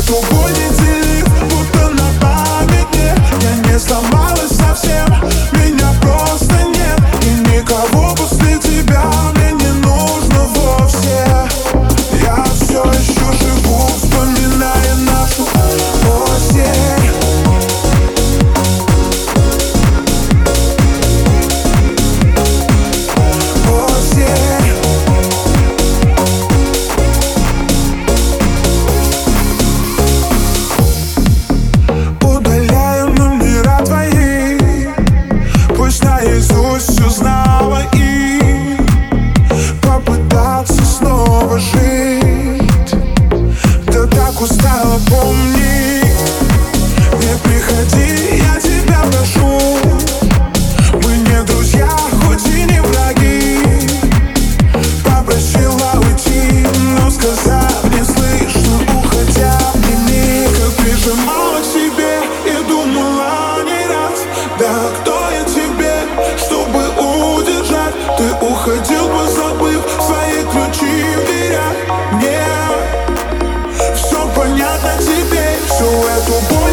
эту боль не делит, будто на памяти. Я не сломалась совсем, меня просто нет. И никого после тебя мне не нужно вовсе. Я все еще живу, вспоминая нашу осень. Удаляю номера твои, пусть наизусть узнала их. Попытаться снова жить, да так устала, помни. Не приходи, я тебя прошу. Мы не друзья, хоть и не враги. Попросила уйти, но сказав не слышно, уходя обними. Как прижимала к себе и думала не раз: да кто я тебе, чтобы удержать? Ты уходил, позабыв свои ключи в дверях. Мне все понятно теперь, всю эту боль